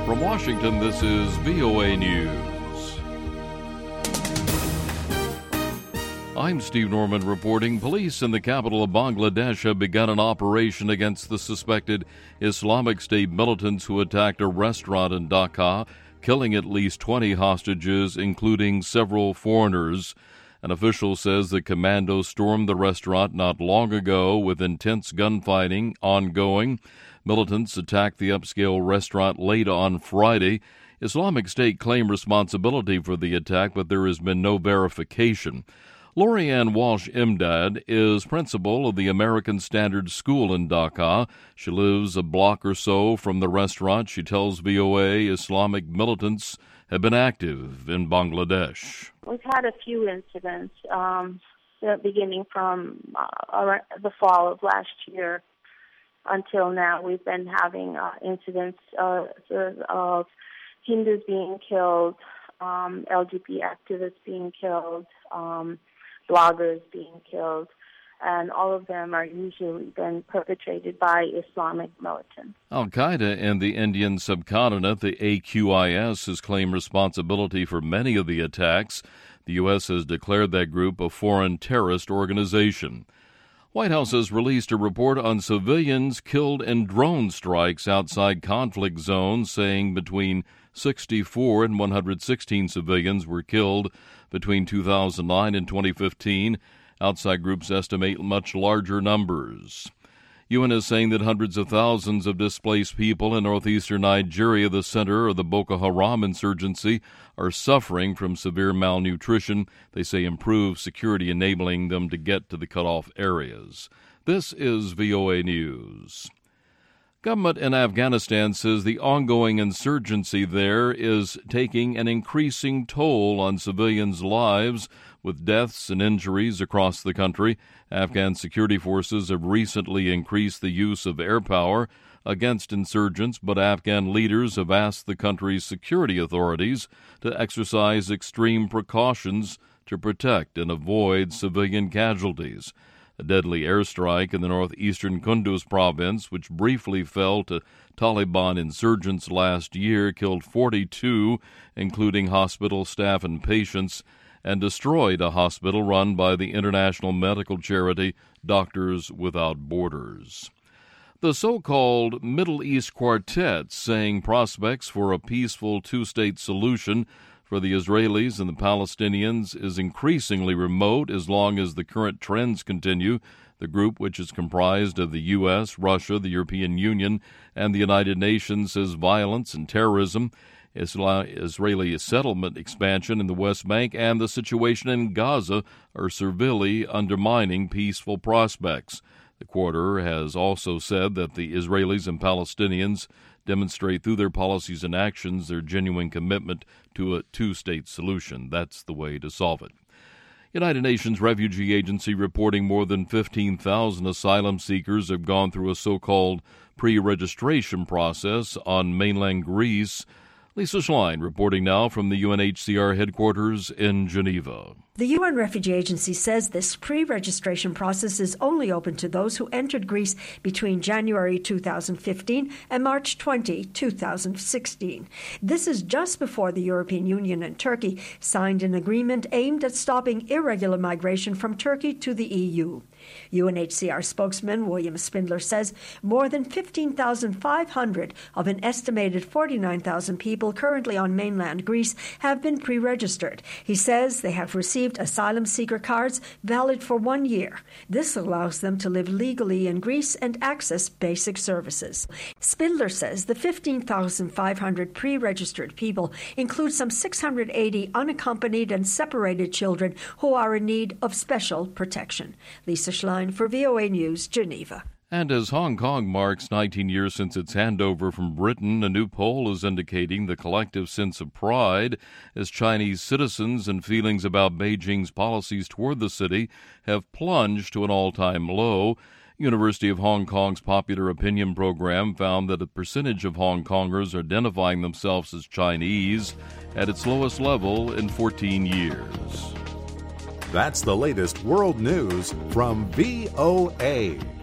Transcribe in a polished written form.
From Washington, this is VOA News. I'm Steve Norman reporting. Police in the capital of Bangladesh have begun an operation against the suspected Islamic State militants who attacked a restaurant in Dhaka, killing at least 20 hostages, including several foreigners. An official says the commandos stormed the restaurant not long ago with intense gunfighting ongoing. Militants attacked the upscale restaurant late on Friday. Islamic State claimed responsibility for the attack, but there has been no verification. Lorianne Walsh-Imdad is principal of the American Standard School in Dhaka. She lives a block or so from the restaurant. She tells VOA Islamic militants have been active in Bangladesh. We've had a few incidents beginning from the fall of last year until now. We've been having incidents of Hindus being killed, LGBT activists being killed, bloggers being killed, and all of them are usually been perpetrated by Islamic militants. Al-Qaeda in the Indian subcontinent, the AQIS, has claimed responsibility for many of the attacks. The U.S. has declared that group a foreign terrorist organization. White House has released a report on civilians killed in drone strikes outside conflict zones, saying between 64 and 116 civilians were killed between 2009 and 2015. Outside groups estimate much larger numbers. UN is saying that hundreds of thousands of displaced people in northeastern Nigeria, the center of the Boko Haram insurgency, are suffering from severe malnutrition. They say improved security enabling them to get to the cut-off areas. This is VOA News. Government in Afghanistan says the ongoing insurgency there is taking an increasing toll on civilians' lives, with deaths and injuries across the country. Afghan security forces have recently increased the use of air power against insurgents, but Afghan leaders have asked the country's security authorities to exercise extreme precautions to protect and avoid civilian casualties. A deadly airstrike in the northeastern Kunduz province, which briefly fell to Taliban insurgents last year, killed 42, including hospital staff and patients, and destroyed a hospital run by the international medical charity Doctors Without Borders. The so-called Middle East Quartet, saying prospects for a peaceful two-state solution for the Israelis and the Palestinians is increasingly remote as long as the current trends continue. The group, which is comprised of the U.S., Russia, the European Union, and the United Nations, says violence and terrorism, Israeli settlement expansion in the West Bank, and the situation in Gaza are severely undermining peaceful prospects. The quarter has also said that the Israelis and Palestinians demonstrate through their policies and actions their genuine commitment to a two-state solution. That's the way to solve it. United Nations Refugee Agency reporting more than 15,000 asylum seekers have gone through a so-called pre-registration process on mainland Greece. Lisa Schlein reporting now from the UNHCR headquarters in Geneva. The UN Refugee Agency says this pre-registration process is only open to those who entered Greece between January 2015 and March 20, 2016. This is just before the European Union and Turkey signed an agreement aimed at stopping irregular migration from Turkey to the EU. UNHCR spokesman William Spindler says more than 15,500 of an estimated 49,000 people currently on mainland Greece have been pre-registered. He says they have received asylum seeker cards valid for 1 year. This allows them to live legally in Greece and access basic services. Spindler says the 15,500 pre-registered people include some 680 unaccompanied and separated children who are in need of special protection. Lisa Schlein for VOA News, Geneva. And as Hong Kong marks 19 years since its handover from Britain, a new poll is indicating the collective sense of pride as Chinese citizens and feelings about Beijing's policies toward the city have plunged to an all-time low. University of Hong Kong's Popular Opinion program found that a percentage of Hong Kongers identifying themselves as Chinese at its lowest level in 14 years. That's the latest world news from VOA.